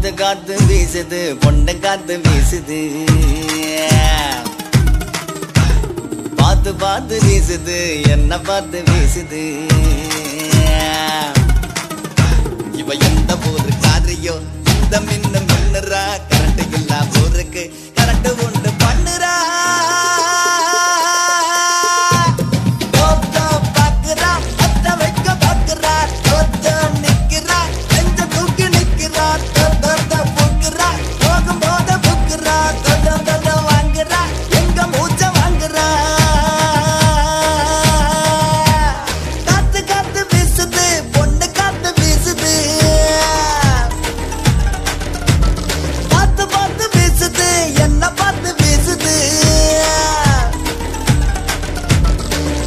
காத்து காத்து வீசுது பொண்ட காத்து வீசுது பார்த்து பார்த்து வீசுது என்ன பார்த்து வீசுது இவ எந்த ஊரு காரியோ இந்த மின்னுறா கரண்ட் இல்லா ஊருக்கு